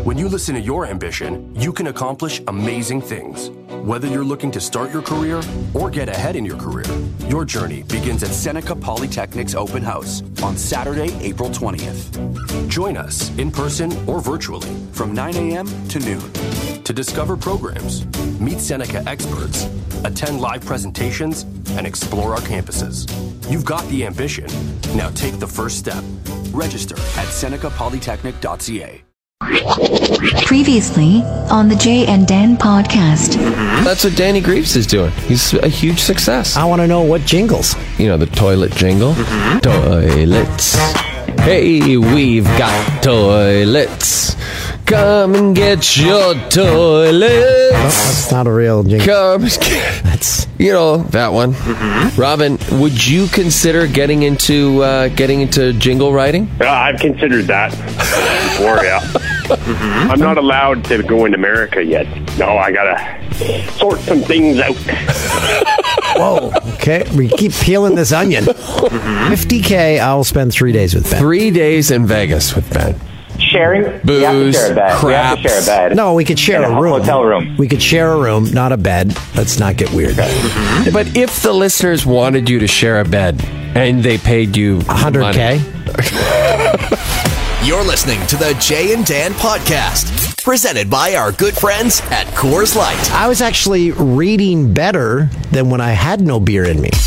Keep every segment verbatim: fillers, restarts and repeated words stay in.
When you listen to your ambition, you can accomplish amazing things. Whether you're looking to start your career or get ahead in your career, your journey begins at Seneca Polytechnic's open house on Saturday, April twentieth. Join us in person or virtually from nine a.m. to noon to discover programs, meet Seneca experts, attend live presentations, and explore our campuses. You've got the ambition. Now take the first step. Register at seneca polytechnic dot c a. Previously on the Jay and Dan podcast. That's what Danny Greaves is doing. He's a huge success. I want to know what jingles. You know, the toilet jingle. Mm-hmm. Toilets. Hey, we've got toilets. Come and get your toilets. No, that's not a real jingle. Come and get... That's... You know, that one. Mm-hmm. Robin, would you consider getting into uh, getting into jingle writing? Uh, I've considered that before, yeah. Mm-hmm. I'm not allowed to go into America yet. No, I gotta sort some things out. Whoa, okay. We keep peeling this onion. Mm-hmm. fifty K, I'll spend three days with Ben. Three days in Vegas with Ben. Sharing? Booze, we have to share a bed. craps. We have to share a bed. No, we could share In a, a room. hotel room. We could share a room, not a bed. Let's not get weird. Okay. Mm-hmm. But if the listeners wanted you to share a bed and they paid you one hundred K? You're listening to the Jay and Dan podcast, presented by our good friends at Coors Light. I was actually reading better than when I had no beer in me.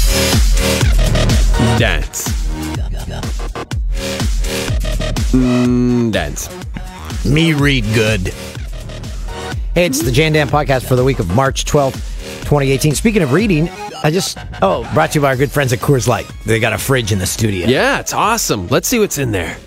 Dance. Mm, dance. Me read good. Hey, it's the Jay and Dan podcast for the week of March twelfth, twenty eighteen. Speaking of reading, I just, oh, brought to you by our good friends at Coors Light. They got a fridge in the studio. Yeah, it's awesome. Let's see what's in there.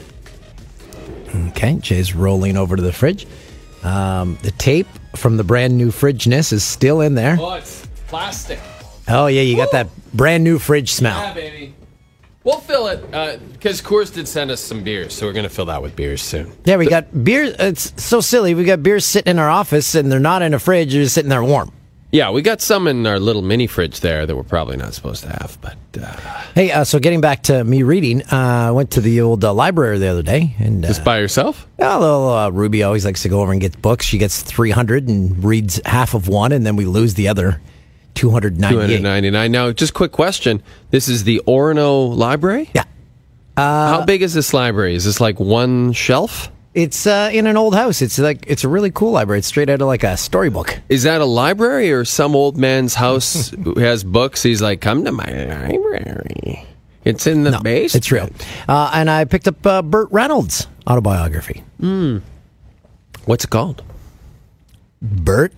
Okay, Jay's rolling over to the fridge. Um, the tape from the brand new Fridgeness is still in there. Oh, it's plastic. Oh, yeah, you got that brand new fridge smell. Yeah, baby. We'll fill it, because uh, Coors did send us some beers, so we're going to fill that with beers soon. Yeah, we got beer. It's so silly. We got beers sitting in our office, and they're not in a fridge. They're just sitting there warm. Yeah, we got some in our little mini fridge there that we're probably not supposed to have. But uh, Hey, uh, so getting back to me reading, uh, I went to the old uh, library the other day. and uh, Just by yourself? Yeah, little uh, Ruby always likes to go over and get books. She gets three hundred and reads half of one, and then we lose the other two hundred ninety-eight. two hundred ninety-nine. Now, just quick question. This is the Orono Library? Yeah. Uh, How big is this library? Is this like one shelf? It's uh, in an old house. It's like it's a really cool library. It's straight out of like a storybook. Is that a library or some old man's house who has books? He's like, come to my library. It's in the no, basement. It's real. Uh, and I picked up uh, Burt Reynolds' autobiography. Mm. What's it called? Burt?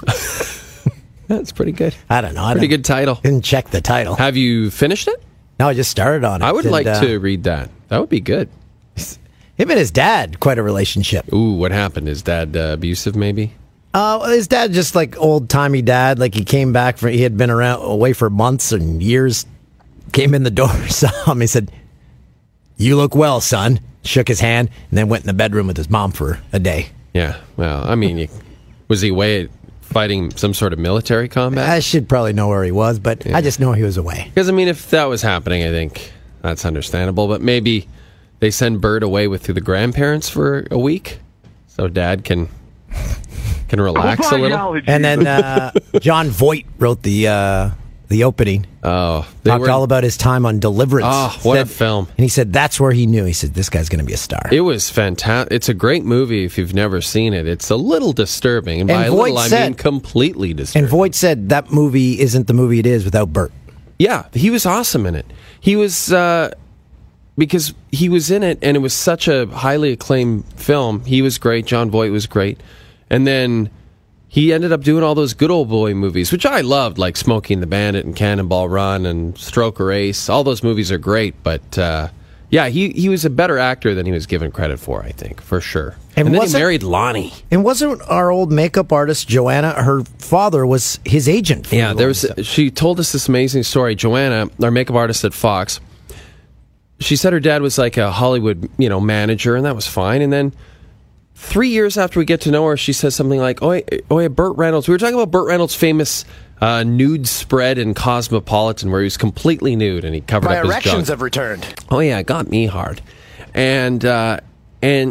That's pretty good. I don't know. I Pretty don't, good title. Didn't check the title. Have you finished it? No, I just started on it. I would and, like uh, to read that. That would be good. Him and his dad, quite a relationship. Ooh, what happened? Is dad uh, abusive, maybe? Uh, his dad, just like old-timey dad. Like he came back, for, he had been around away for months and years. Came in the door, saw him. He said, "You look well, son." Shook his hand, and then went in the bedroom with his mom for a day. Yeah, well, I mean, you, was he away fighting some sort of military combat? I should probably know where he was, but yeah. I just know he was away. Because, I mean, if that was happening, I think that's understandable. But maybe they send Bert away with the grandparents for a week so Dad can can relax a little. And then uh, John Voight wrote the uh, the opening. Oh, they talked were... all about his time on Deliverance. Oh, what said, a film! And he said that's where he knew. He said this guy's going to be a star. It was fantastic. It's a great movie if you've never seen it. It's a little disturbing, and, and by a little said, I mean completely disturbing. And Voight said that movie isn't the movie it is without Bert. Yeah, he was awesome in it. He was. Uh, Because he was in it, and it was such a highly acclaimed film. He was great. John Voight was great. And then he ended up doing all those good old boy movies, which I loved, like Smokey and the Bandit and Cannonball Run and Stroker Ace. All those movies are great. But, uh, yeah, he, he was a better actor than he was given credit for, I think, for sure. And, and then he married Lonnie. And wasn't our old makeup artist, Joanna, her father was his agent? For yeah, there was. She told us this amazing story. Joanna, our makeup artist at Fox, she said her dad was like a Hollywood, you know, manager, and that was fine. And then three years after we get to know her, she says something like, oh, oh yeah, Burt Reynolds. We were talking about Burt Reynolds' famous uh, nude spread in Cosmopolitan where he was completely nude and he covered My up his junk. erections have returned. Oh, yeah, it got me hard. And, uh, and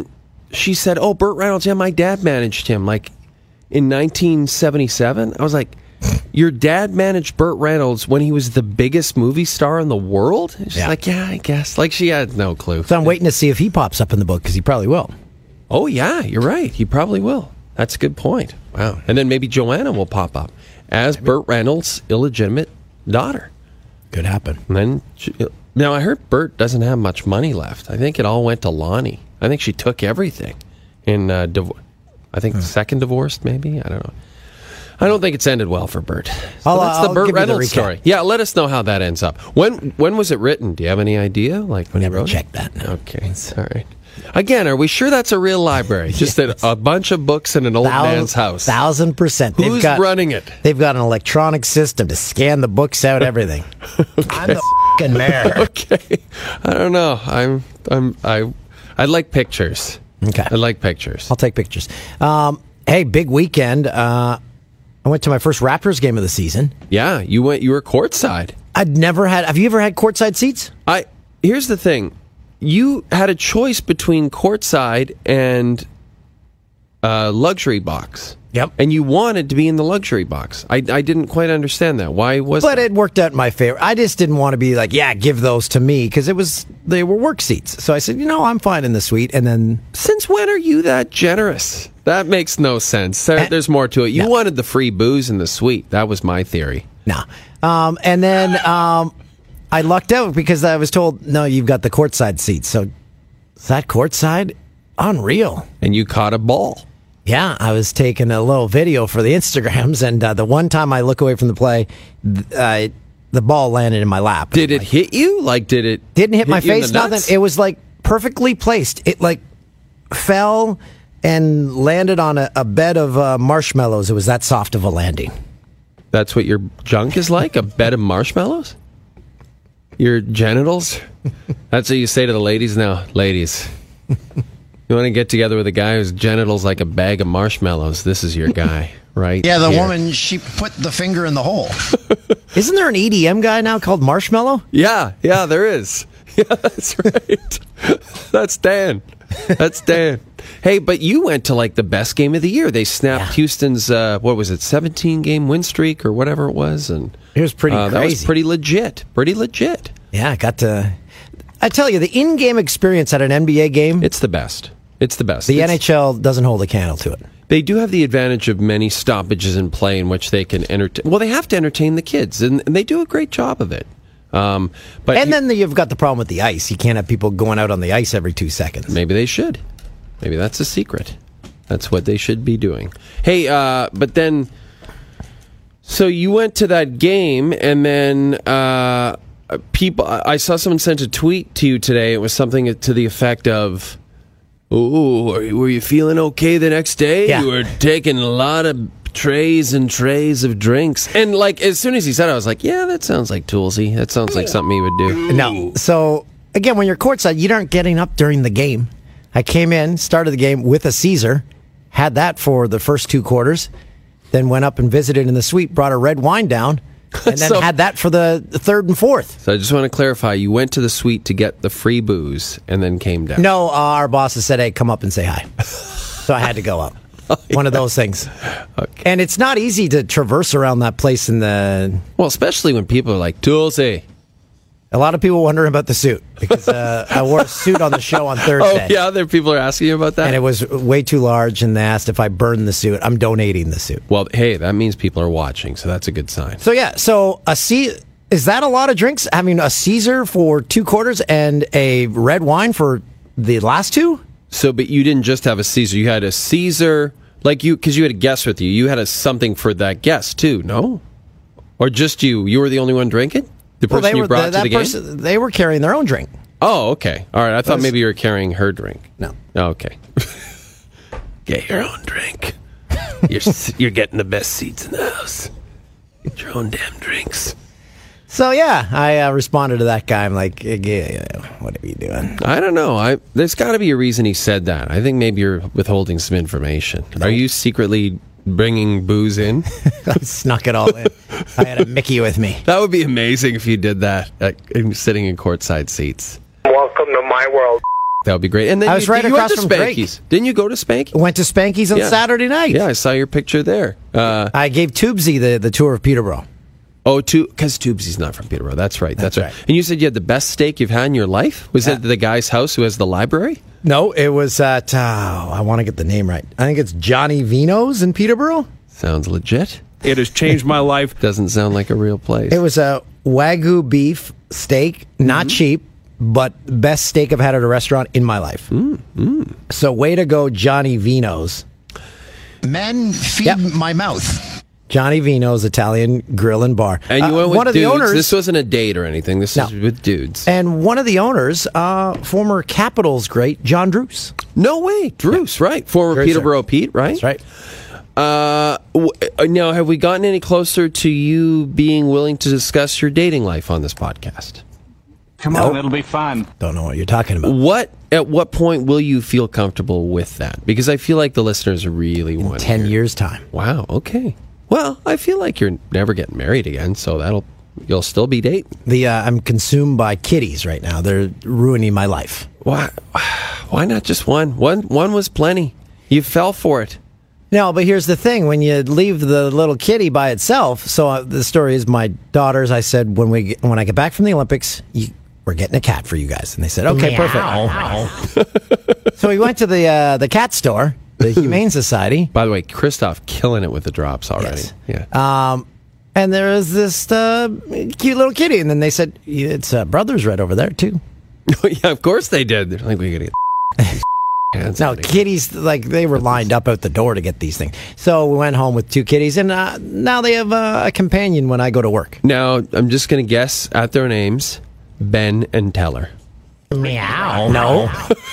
she said, "Oh, Burt Reynolds, yeah, my dad managed him like in nineteen seventy-seven." I was like, "Your dad managed Burt Reynolds when he was the biggest movie star in the world?" She's Yeah. like, "Yeah, I guess." Like she had no clue. So I'm waiting to see if he pops up in the book, because he probably will. Oh yeah, you're right. He probably will. That's a good point. Wow. And then maybe Joanna will pop up as Burt Reynolds' illegitimate daughter. Could happen. And then she, now I heard Burt doesn't have much money left. I think it all went to Lonnie. I think she took everything in uh, div- I think second divorced, maybe. I don't know. I don't think it's ended well for Burt. So I'll, that's I'll the Burt give you the Reynolds recap. story. Yeah, let us know how that ends up. When when was it written? Do you have any idea? Like when Never he wrote it? checked that. No. Okay, all right. Again, are we sure that's a real library? Just a, a bunch of books in an old Thousand, man's house. Thousand percent. Who's They've got, running it? They've got an electronic system to scan the books out, everything. I'm the fucking mayor. Okay, I don't know. I'm I'm I I like pictures. Okay. I like pictures. I'll take pictures. Um, hey, big weekend. Uh, I went to my first Raptors game of the season. Yeah, you went. You were courtside. I'd never had. Have you ever had courtside seats? I here's the thing. You had a choice between courtside and uh, luxury box. Yep. And you wanted to be in the luxury box. I, I didn't quite understand that. Why was But that? it worked out in my favor. I just didn't want to be like, yeah, give those to me, because it was they were work seats. So I said, you know, I'm fine in the suite. And then Since when are you that generous? That makes no sense. There, Eh, there's more to it. You no. wanted the free booze in the suite. That was my theory. no. Um, and then um, I lucked out because I was told, no, you've got the courtside seats. So is that courtside? Unreal. And you caught a ball. Yeah, I was taking a little video for the Instagrams, and uh, the one time I look away from the play, th- uh, the ball landed in my lap. Did it Like, hit you? Like, did it didn't hit, my you in face, the nothing. nuts? It was like perfectly placed. It like fell and landed on a, a bed of uh, marshmallows. It was that soft of a landing. That's what your junk is like? A bed of marshmallows? Your genitals? That's what you say to the ladies now. Ladies, you want to get together with a guy whose genitals like a bag of marshmallows? This is your guy, right? Yeah, the here. woman, she put the finger in the hole. Isn't there an E D M guy now called Marshmallow? Yeah, yeah, there is. Yeah, that's right. That's Dan. That's Dan. Hey, but you went to like the best game of the year. They snapped Yeah. Houston's, uh, what was it, seventeen game win streak or whatever it was. And It was pretty uh, That was crazy. pretty legit. Pretty legit. Yeah, I got to. I tell you, the in-game experience at an N B A game, It's the best. It's the best. the It's- N H L doesn't hold a candle to it. They do have the advantage of many stoppages in play in which they can entertain. Well, they have to entertain the kids, and, and they do a great job of it. Um, but And then you've got the problem with the ice. You can't have people going out on the ice every two seconds. maybe they should. Maybe that's a secret. That's what they should be doing. Hey, uh, but then, so you went to that game, and then uh, people. I saw someone sent a tweet to you today. It was something to the effect of, "Ooh, are you- were you feeling okay the next day? Yeah. You were taking a lot of trays and trays of drinks." And like as soon as he said it, I was like, "Yeah, that sounds like Toolsy. That sounds like something he would do." No. So, again, when you're courtside, you aren't getting up during the game. I came in, started the game with a Caesar, had that for the first two quarters, then went up and visited in the suite, brought a red wine down, and then So- had that for the the third and fourth. So I just want to clarify: you went to the suite to get the free booze, and then came down. No, uh, our bosses said, hey, come up and say hi. So I had to go up. One of those things. And it's not easy to traverse around that place in the... Well, especially when people are like, Toolsy. A lot of people wondering about the suit because uh, I wore a suit on the show on Oh, Thursday. yeah, there people are asking you about that. And it was way too large, and they asked if I burned the suit. I'm donating the suit. Well, hey, that means people are watching, so that's a good sign. So, yeah, so a C... Is that a lot of drinks? I mean, a Caesar for two quarters and a red wine for the last two? So, but you didn't just have a Caesar. You had a Caesar, like you, because you had a guest with you. You had a something for that guest, too, no? Or just you? You were the only one drinking? The person Well, they you were, brought the- to that the game? person, they were carrying their own drink. Oh, okay. All right. I thought was- maybe you were carrying her drink. No. Oh, okay. Get your own drink. You're, s- you're getting the best seats in the house. Get your own damn drinks. So, yeah, I uh, responded to that guy. I'm like, yeah, yeah, what are you doing? I don't know. I there's got to be a reason he said that. I think maybe you're withholding some information. Are you secretly bringing booze in? I snuck it all in. I had a Mickey with me. That would be amazing if you did that, uh, in- sitting in courtside seats. Welcome to my world. That would be great. And then I was you, right you across went to from Drake. Spanky's. Didn't you go to Spanky's? Went to Spanky's on Yeah. Saturday night. Yeah, I saw your picture there. Uh, I gave Tubesy the, the tour of Peterborough. oh, because Tubesy's not from Peterborough. That's right. That's, That's right. right. And you said you had the best steak you've had in your life? Was Yeah. it the guy's house who has the library? No, it was at, oh, I want to get the name right. I think it's Johnny Vino's in Peterborough. Sounds legit. It has changed my life. Doesn't sound like a real place. It was a Wagyu beef steak, not cheap, but best steak I've had at a restaurant in my life. Mm, mm. So way to go, Johnny Vino's. Men, feed Yep. my mouth. Johnny Vino's Italian Grill and Bar. And you Uh, went with one of dudes. the owners. This wasn't a date or anything. This No. is with dudes. And one of the owners, uh, former Capitals great John Druce. No way. Druce, right. Former Druce, Peterborough Pete, right? That's right. Uh, w- now, have we gotten any closer to you being willing to discuss your dating life on this podcast? Come Nope. on, it'll be fun. Don't know what you're talking about. What at what point will you feel comfortable with that? Because I feel like the listeners really want Ten to hear. years time. Wow. Okay. Well, I feel like you're never getting married again, so that'll you'll still be dating. The uh, I'm consumed by kitties right now. They're ruining my life. Why? Why not just one? One one was plenty. You fell for it. No, but here's the thing: when you leave the little kitty by itself. So uh, the story is, my daughters. I said when we get, when I get back from the Olympics, you, we're getting a cat for you guys, and they said, okay, perfect. So we went to the uh, the cat store, the Humane Society. By the way, Christoph killing it with the drops already. Yes. Yeah. Um, and there was this uh, cute little kitty, and then they said, it's uh, Brothers Red over there too. Yeah, of course they did. They're like, we gotta get hands No, on it. kitties, like, they were lined up out the door to get these things. So we went home with two kitties, and uh, now they have uh, a companion when I go to work. Now, I'm just going to guess at their names, Ben and Teller. Meow. No.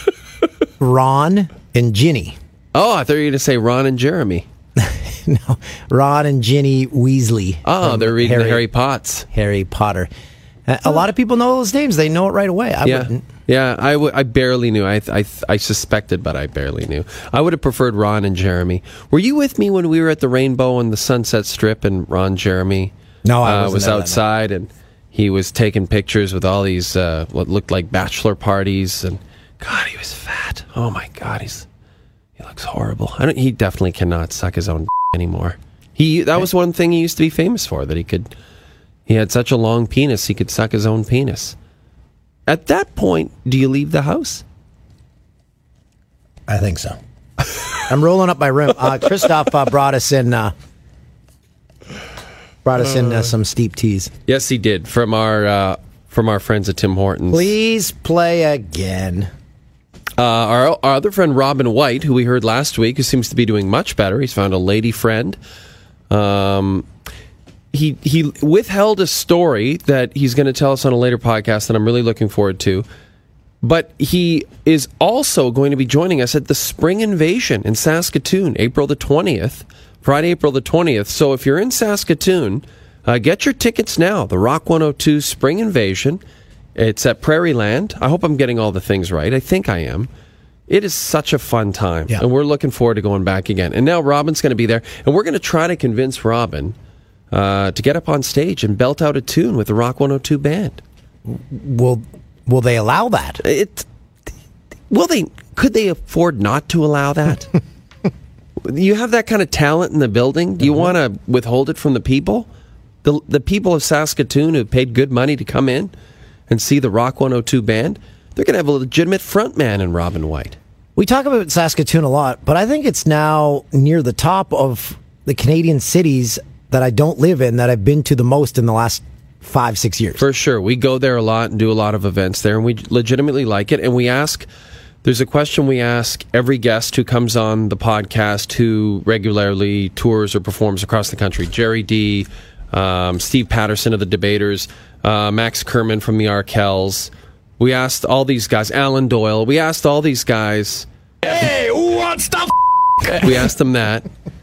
Ron and Ginny. Oh, I thought you were going to say Ron and Jeremy. No, Ron and Ginny Weasley. Oh, from they're reading the Harry Potts. Harry Potter. Uh, a lot of people know those names. They know it right away. I Yeah, wouldn't. yeah. I, w- I barely knew. I, I I suspected, but I barely knew. I would have preferred Ron and Jeremy. Were you with me when we were at the Rainbow and the Sunset Strip, and Ron Jeremy? No, I uh, wasn't was there that outside, and he was taking pictures with all these uh, what looked like bachelor parties, and God, he was fat. Oh my God, he's he looks horrible. I don't. He definitely cannot suck his own anymore. He that was one thing he used to be famous for, that he could. He had such a long penis, he could suck his own penis. At that point, do you leave the house? I think so. I'm rolling up my room. Uh, Christoph uh, brought us in. Uh, brought us in uh, some steep teas. Yes, he did. From our uh, from our friends at Tim Hortons. Please play again. Uh, our, our other friend Robin White, who we heard last week, who seems to be doing much better. He's found a lady friend. Um, he he withheld a story that he's going to tell us on a later podcast that I'm really looking forward to. But he is also going to be joining us at the Spring Invasion in Saskatoon, April the twentieth, Friday, April the twentieth. So if you're in Saskatoon, uh, get your tickets now. The Rock one oh two Spring Invasion. It's at Prairie Land. I hope I'm getting all the things right. I think I am. It is such a fun time, Yeah. and we're looking forward to going back again. And now Robin's going to be there, and we're going to try to convince Robin uh, to get up on stage and belt out a tune with the Rock one oh two band. Will Will they allow that? It will they? Could they afford not to allow that? You have that kind of talent in the building. Do you want to withhold it from the people? The the people of Saskatoon who paid good money to come in and see the Rock one oh two band, they're going to have a legitimate front man in Robin White. We talk about Saskatoon a lot, but I think it's now near the top of the Canadian cities that I don't live in that I've been to the most in the last five, six years. For sure. We go there a lot and do a lot of events there, and we legitimately like it. And we ask, there's a question we ask every guest who comes on the podcast who regularly tours or performs across the country. Jerry D, um, Steve Patterson of the Debaters, uh, Max Kerman from the Arkells. We asked all these guys, Alan Doyle, we asked all these guys. Hey, who wants the f-? We asked them that.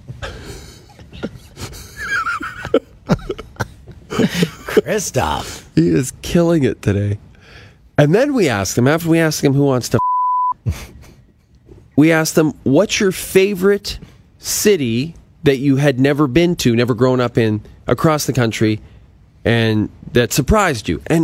Christoph. He is killing it today. And then we asked him, after we asked him who wants to f- we asked them, what's your favorite city that you had never been to, never grown up in, across the country, and that surprised you? And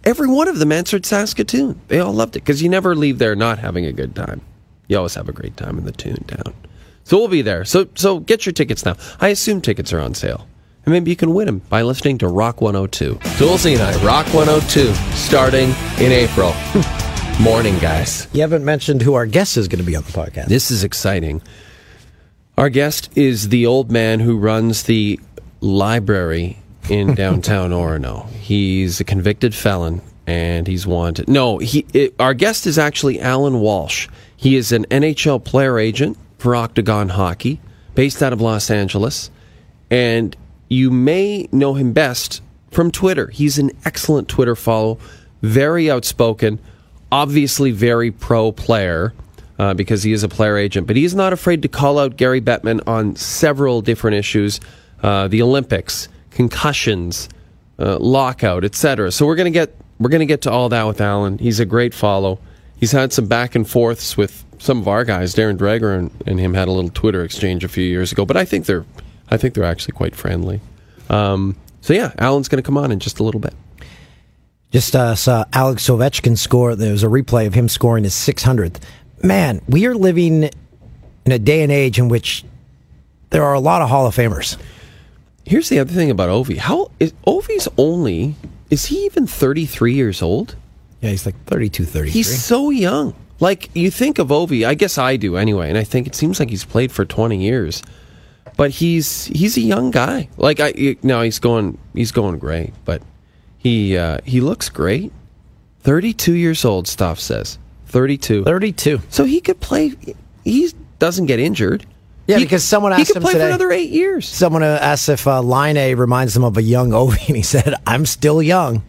every one of them answered Saskatoon. They all loved it because you never leave there not having a good time. You always have a great time in the Toontown. So we'll be there. So so get your tickets now. I assume tickets are on sale. And maybe you can win them by listening to Rock one oh two. Toolsy Night, Rock one oh two, starting in April. Morning, guys. You haven't mentioned who our guest is going to be on the podcast. This is exciting. Our guest is the old man who runs the library in downtown Orono. He's a convicted felon, and he's wanted. No, he. It, our guest is actually Alan Walsh. He is an N H L player agent for Octagon Hockey, based out of Los Angeles, and you may know him best from Twitter. He's an excellent Twitter follow, very outspoken, obviously very pro player, uh, because he is a player agent, but he's not afraid to call out Gary Bettman on several different issues, uh, the Olympics, concussions, uh, lockout, et cetera. So we're going to get we're going to get to all that with Alan. He's a great follow. He's had some back and forths with some of our guys. Darren Dreger and, and him had a little Twitter exchange a few years ago, but I think they're I think they're actually quite friendly. Um, so yeah, Alan's going to come on in just a little bit. Just uh, saw Alex Ovechkin score. There was a replay of him scoring his six hundredth. Man, we are living in a day and age in which there are a lot of Hall of Famers. Here's the other thing about Ovi. How is Ovi's only? Is he even thirty-three years old? Yeah, he's like thirty-two, thirty-three. He's so young. Like, you think of Ovi, I guess I do anyway, and I think it seems like he's played for twenty years. But he's he's a young guy. Like I now he's going he's going great, but he uh, he looks great. thirty-two years old, Stoff says. thirty-two. thirty-two. So he could play. He doesn't get injured. Yeah, he, because someone asked he could him play today, for another eight years. Someone asked if uh, Line A reminds him of a young Ovi, and he said, "I'm still young."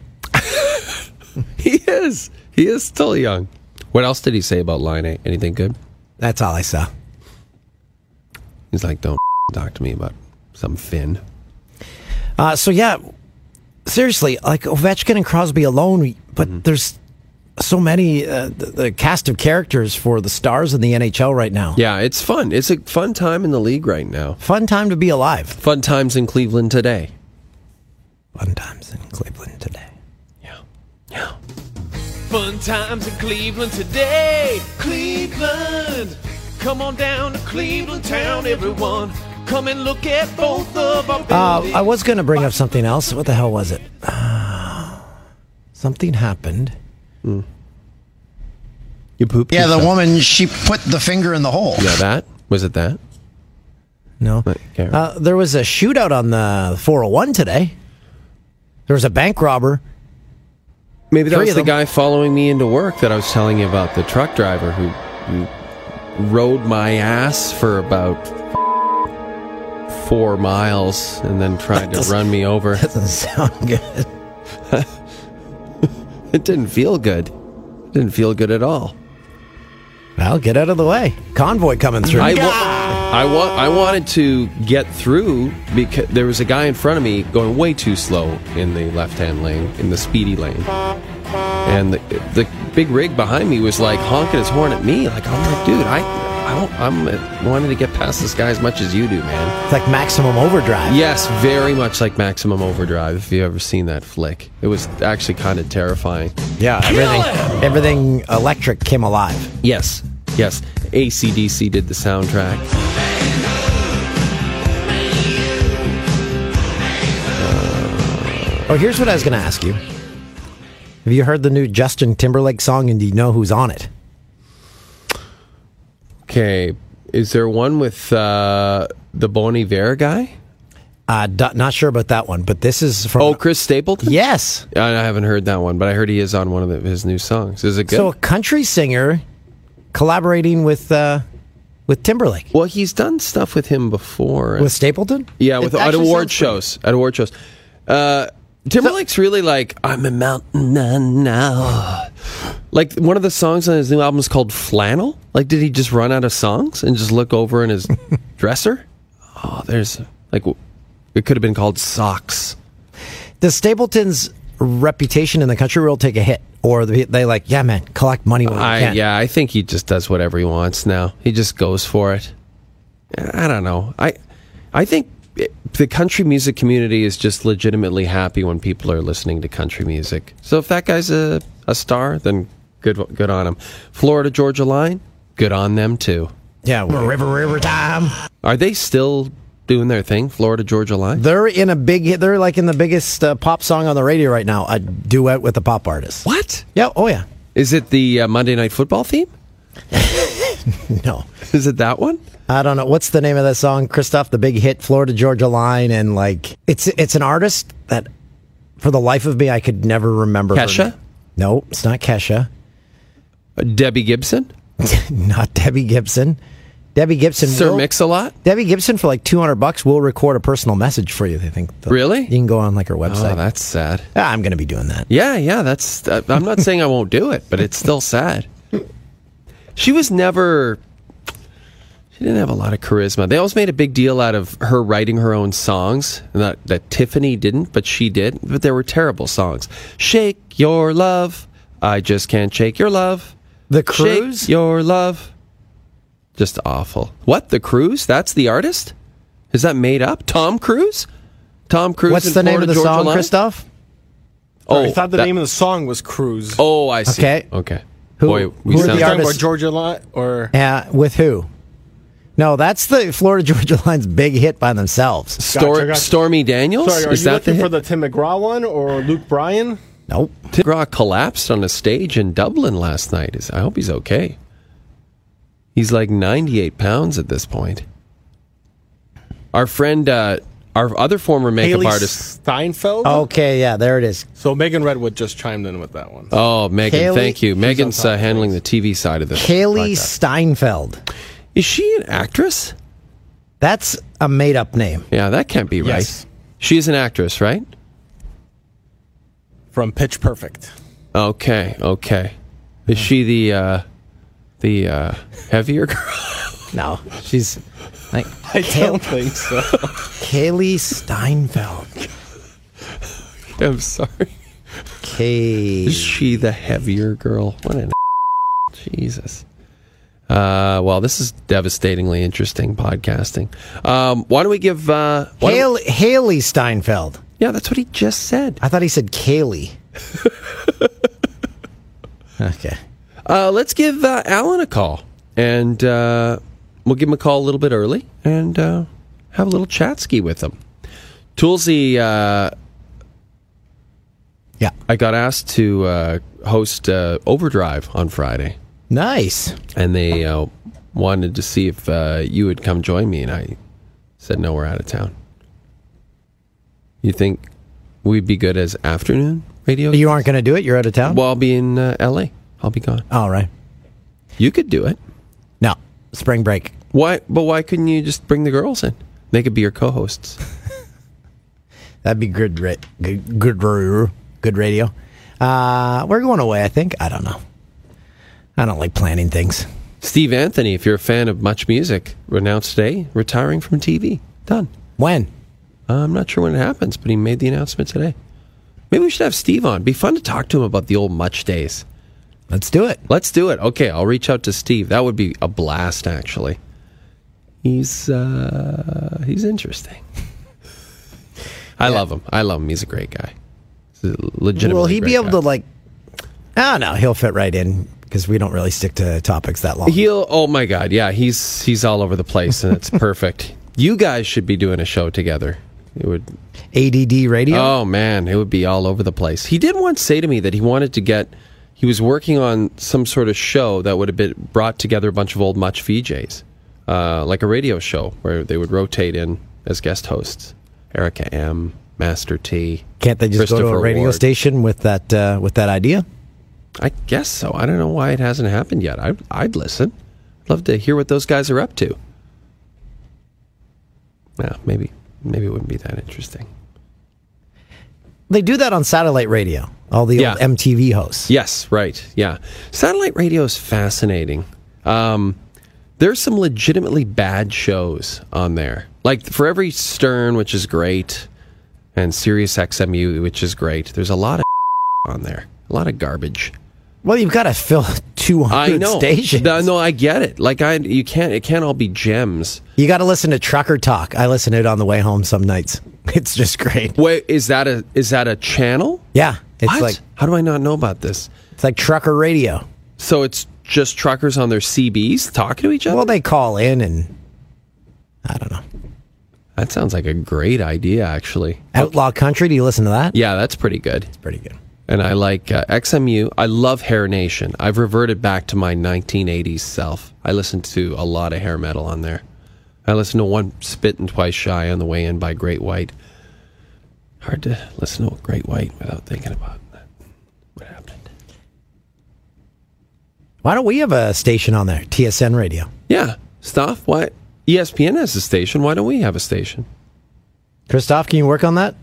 He is. He is still young. What else did he say about Line A? Anything good? That's all I saw. He's like, don't talk to me about some Finn. Uh, so, yeah, seriously, like Ovechkin and Crosby alone, but mm-hmm. there's so many, uh, the, the cast of characters for the stars in the N H L right now. Yeah, it's fun. It's a fun time in the league right now. Fun time to be alive. Fun times in Cleveland today. Fun times in Cleveland today. Yeah. Yeah. Fun times in Cleveland today. Cleveland. Come on down to Cleveland town, everyone. Come and look at both of our buildings. Uh, I was going to bring up something else. What the hell was it? Uh, something happened. Mm. You pooped? Yeah, the yourself. woman, she put the finger in the hole. Yeah, that? Was it that? No. Uh, there was a shootout on the four oh one today. There was a bank robber. Maybe that Three was the them. guy following me into work that I was telling you about, the truck driver who, who rode my ass for about four miles and then tried to run me over. That doesn't sound good. It didn't feel good. It didn't feel good at all. Well, get out of the way. Convoy coming through. I, wa- I, wa- I wanted to get through because there was a guy in front of me going way too slow in the left-hand lane, in the speedy lane. And the, the big rig behind me was like honking his horn at me. Like, I'm like, dude, I, I don't, I'm uh, wanting to get past this guy as much as you do, man. It's like Maximum Overdrive. Yes, very much like Maximum Overdrive, if you've ever seen that flick. It was actually kind of terrifying. Yeah, everything, everything electric came alive. Yes, yes. A C D C did the soundtrack. Oh, here's what I was going to ask you. Have you heard the new Justin Timberlake song, and do you know who's on it? Okay, is there one with uh, the Bon Iver guy? Uh, d- not sure about that one, but this is from... Oh, Chris Stapleton? Yes. I haven't heard that one, but I heard he is on one of the, his new songs. Is it good? So a country singer collaborating with uh, with Timberlake. Well, he's done stuff with him before. With Stapleton? Yeah, with It at actually award sounds shows. At award shows. Uh, Timberlake's really like, I'm a mountain man now. Like, one of the songs on his new album is called Flannel. Like, did he just run out of songs and just look over in his dresser? Oh, there's, like, it could have been called Socks. Does Stapleton's reputation in the country world take a hit? Or they, they like, yeah, man, collect money when we I, can? yeah, I think he just does whatever he wants now. He just goes for it. I don't know. I, I think the country music community is just legitimately happy when people are listening to country music. So if that guy's a, a star, then good good on him. Florida Georgia Line, good on them too. Yeah, river, river time. Are they still doing their thing, Florida Georgia Line? They're in a big hit. They're like in the biggest uh, pop song on the radio right now, a duet with a pop artist. What? Yeah, oh yeah. Is it the uh, Monday Night Football theme? No. Is it that one? I don't know. What's the name of that song, Christoph? The big hit, Florida Georgia Line, and like it's it's an artist that, for the life of me, I could never remember. her Kesha? name. No, it's not Kesha. Uh, Debbie Gibson? Not Debbie Gibson. Debbie Gibson. Sir will, Mix-a-Lot? Debbie Gibson for like two hundred bucks will record a personal message for you. They think. Really? You can go on like her website. Oh, that's sad. Ah, I'm going to be doing that. Yeah, yeah, that's. Uh, I'm not saying I won't do it, but it's still sad. She was never. She didn't have a lot of charisma. They always made a big deal out of her writing her own songs. Not that Tiffany didn't, but she did. But they were terrible songs. Shake your love. I just can't shake your love. The Cruise? Shake your love. Just awful. What? The Cruise? That's the artist? Is that made up? Tom Cruise? Tom Cruise. What's in the name Florida of the Georgia song, Line? Christoph? Oh, I thought the that- name of the song was Cruise. Oh, I see. Okay. Okay. Who- Boy, we who are sound the Talking artists? about Georgia Line or Yeah, with who? No, that's the Florida Georgia Line's big hit by themselves. Stor- Gotcha, gotcha. Stormy Daniels? sorry, are Is you that looking the for hit? the Tim McGraw one or Luke Bryan? Nope. Tim McGraw collapsed on a stage in Dublin last night. Is- I hope he's okay. He's like ninety-eight pounds at this point. Our friend, uh, our other former makeup Haley artist. Steinfeld. Okay, yeah, there it is. So Megan Redwood just chimed in with that one. Oh, Megan, Haley- thank you. Megan's on top uh, of handling things. the T V side of this. Kaylee podcast. Steinfeld. Is she an actress? That's a made-up name. Yeah, that can't be right. Yes. She's an actress, right? From Pitch Perfect. Okay, okay. Is she the uh, the uh, heavier girl? No, she's like I don't think so. Kaylee Steinfeld. I'm sorry. Kay. Is she the heavier girl? What an Jesus. Uh, well, this is devastatingly interesting podcasting. Um, why don't we give... Uh, why don't- Haley, Haley Steinfeld. yeah, that's what he just said. I thought he said Kaylee. Okay. Uh, let's give uh, Alan a call. And uh, we'll give him a call a little bit early and uh, have a little chat-ski with him. Toolsy, uh, Yeah. I got asked to uh, host uh, Overdrive on Friday. Nice. And they uh, wanted to see if uh, you would come join me, and I said, no, we're out of town. You think we'd be good as afternoon radio? You aren't going to do it? You're out of town? Well, I'll be in uh, L A. I'll be gone. All right. You could do it. No. Spring break. Why? But why couldn't you just bring the girls in? They could be your co-hosts. That'd be good, ra- good, good, r- good radio. Uh, we're going away, I think. I don't know. I don't like planning things. Steve Anthony, if you're a fan of Much Music, announced today, retiring from T V. Done. When? Uh, I'm not sure when it happens, but he made the announcement today. Maybe we should have Steve on. Be fun to talk to him about the old Much days. Let's do it. Let's do it. Okay, I'll reach out to Steve. That would be a blast, actually. He's uh, he's interesting. I Yeah. love him. I love him. He's a great guy. He's a legitimately Will he be great able guy. to, like, I don't know. He'll fit right in because we don't really stick to topics that long. He'll. Oh my God! Yeah, he's he's all over the place, and it's perfect. You guys should be doing a show together. It would. A D D radio? Oh man, it would be all over the place. He did once say to me that he wanted to get. He was working on some sort of show that would have been brought together a bunch of old Much V Js, uh, like a radio show where they would rotate in as guest hosts. Erica M, Master T. Can't they just go to a Christopher radio Ward. station with that uh, with that idea? I guess so. I don't know why it hasn't happened yet. I'd, I'd listen. I'd love to hear what those guys are up to. Yeah, maybe maybe it wouldn't be that interesting. They do that on satellite radio. All the Yeah. old M T V hosts. Yes, right. Yeah. Satellite radio is fascinating. Um, there's some legitimately bad shows on there. Like for every Stern, which is great, and Sirius X M U, which is great, there's a lot of on there. A lot of garbage. Well, you've got to fill two I hundred know. stations. No, no, I get it. Like I, you can't. It can't all be gems. You got to listen to Trucker Talk. I listen to it on the way home some nights. It's just great. Wait, is that a is that a channel? Yeah, it's What? like How do I not know about this? it's like trucker radio. So it's just truckers on their C Bs talking to each other? Well, they call in and I don't know. That sounds like a great idea, actually. Outlaw Country. Do you listen to that? Yeah, that's pretty good. It's pretty good. And I like uh, X M U. I love Hair Nation. I've reverted back to my nineteen eighties self. I listen to a lot of hair metal on there. I listen to one Spit and Twice Shy on the way in by Great White. Hard to listen to Great White without thinking about that. What happened? Why don't we have a station on there? T S N Radio. Yeah, stuff. Why? E S P N has a station. Why don't we have a station? Christoph, can you work on that?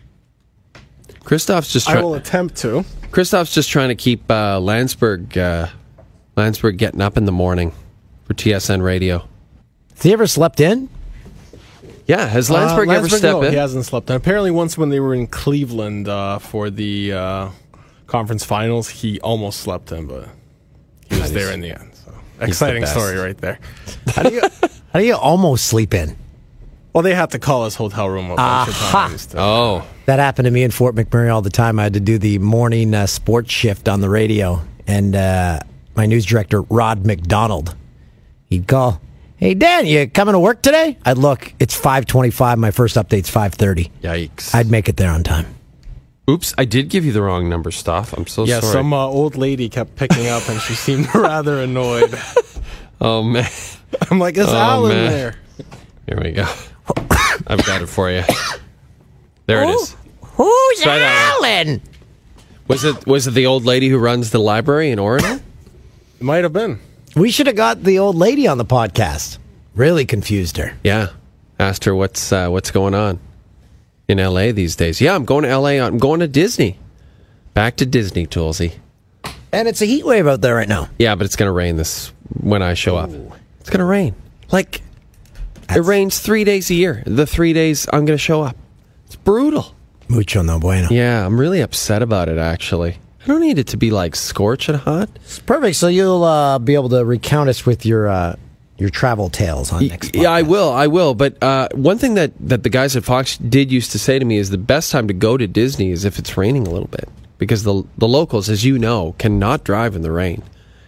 Christoph's just I trying. will attempt to. Christoph's just trying to keep uh, Landsberg, uh, Landsberg getting up in the morning for T S N Radio. Has he ever slept in? Yeah, has Landsberg Uh, ever Landsberg, stepped no, in? He hasn't slept in. Apparently, once when they were in Cleveland uh, for the uh, conference finals, he almost slept in, but he was there in the end. So exciting best. story right there. How do you how do you almost sleep in? Well, they had to call his hotel room a bunch of times. To, Oh, That happened to me in Fort McMurray all the time. I had to do the morning uh, sports shift on the radio, and uh, my news director, Rod McDonald, he'd call, "Hey, Dan, you coming to work today?" I'd look, it's five twenty-five. My first update's five thirty. yikes. I'd make it there on time. Oops, I did give you the wrong number, Stoff. I'm so yeah, sorry. some uh, old lady kept picking up, and she seemed rather annoyed. oh, man. I'm like, is Oh, Alan man. there? Here we go. I've got it for you. There it is. Who's Try that one. Alan? Was it was it the old lady who runs the library in Oregon? It might have been. We should have got the old lady on the podcast. Really confused her. Yeah. Asked her what's uh, what's going on in L A these days. Yeah, I'm going to L A. I'm going to Disney. Back to Disney, Toolsy. And it's a heat wave out there right now. Yeah, but it's going to rain this when I show up. It's going to rain. Like, it rains three days a year. The three days I'm going to show up. It's brutal. Mucho no bueno. Yeah, I'm really upset about it, actually. I don't need it to be, like, scorching hot. It's perfect. So you'll uh, be able to recount us with your uh, your travel tales on next podcast. Yeah, I will. I will. But uh, one thing that, that the guys at Fox did used to say to me is the best time to go to Disney is if it's raining a little bit. Because the the locals, as you know, cannot drive in the rain.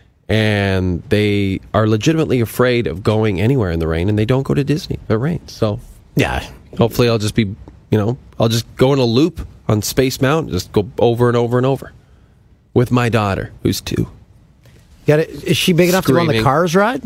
And they are legitimately afraid of going anywhere in the rain, and they don't go to Disney if it rains. So Yeah. hopefully I'll just be, you know, I'll just go in a loop on Space Mountain, just go over and over and over with my daughter, who's two. Got it. Is she big enough to go on the Screaming. Cars ride?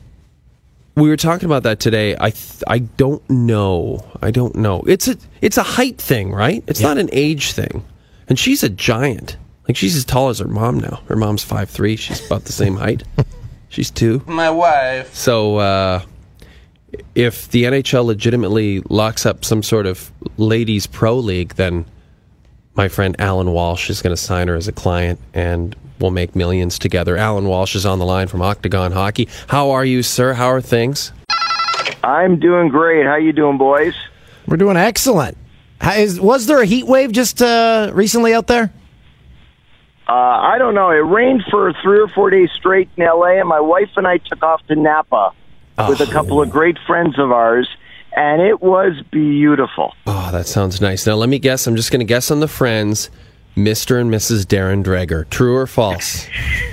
We were talking about that today. I th- I don't know. I don't know. It's a it's a height thing, right? It's Yeah. not an age thing. And she's a giant. Like, she's as tall as her mom now. Her mom's five three. She's about the same height. She's two. My wife. So, uh, if the N H L legitimately locks up some sort of ladies' pro league, then my friend Alan Walsh is going to sign her as a client, and we'll make millions together. Alan Walsh is on the line from Octagon Hockey. How are you, sir? How are things? I'm doing great. How you doing, boys? We're doing excellent. How is, was there a heat wave just uh, recently out there? Uh, I don't know. It rained for three or four days straight in L A, and my wife and I took off to Napa with a couple of great friends of ours, and it was beautiful. Oh, that sounds nice. Now, let me guess. I'm just going to guess on the friends. Mister and Missus Darren Dreger. True or false?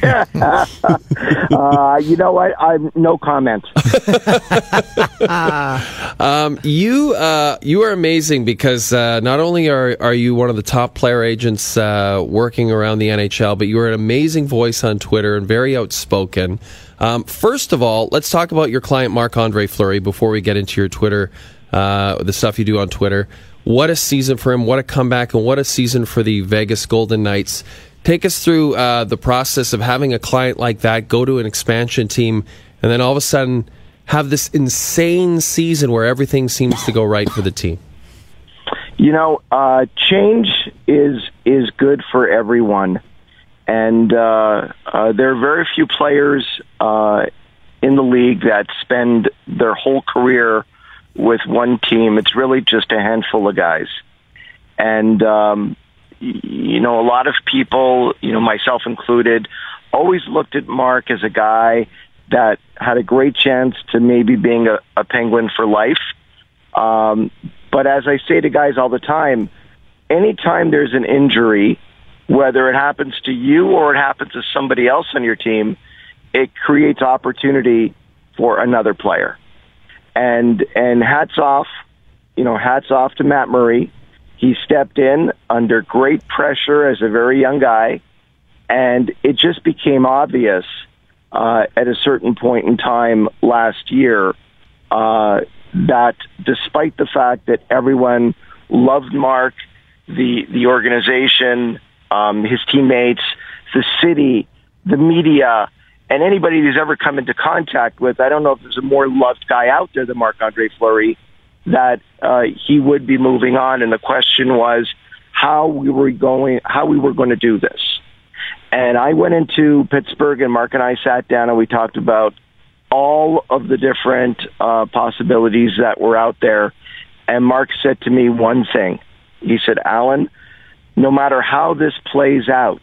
uh, you know what? I'm no comment. um, you uh, you are amazing because uh, not only are are you one of the top player agents uh, working around the N H L, but you are an amazing voice on Twitter and very outspoken. Um, first of all, let's talk about your client Marc-Andre Fleury before we get into your Twitter, uh, the stuff you do on Twitter. What a season for him, what a comeback, and what a season for the Vegas Golden Knights. Take us through uh, the process of having a client like that go to an expansion team and then all of a sudden have this insane season where everything seems to go right for the team. You know, uh, change is is good for everyone. And uh, uh, there are very few players uh, in the league that spend their whole career with one team. It's really just a handful of guys. And, um, you know, a lot of people, you know, myself included, always looked at Mark as a guy that had a great chance to maybe being a, a Penguin for life. Um, but as I say to guys all the time, anytime there's an injury, whether it happens to you or it happens to somebody else on your team, it creates opportunity for another player. And and hats off, you know, hats off to Matt Murray. He stepped in under great pressure as a very young guy, and it just became obvious uh, at a certain point in time last year uh, that despite the fact that everyone loved Mark, the the organization, um, his teammates, the city, the media, and anybody who's ever come into contact with, I don't know if there's a more loved guy out there than Marc-Andre Fleury, that uh, he would be moving on. And the question was how we were going, how we were going to do this. And I went into Pittsburgh, and Mark and I sat down and we talked about all of the different uh, possibilities that were out there. And Mark said to me one thing. He said, Alan, no matter how this plays out,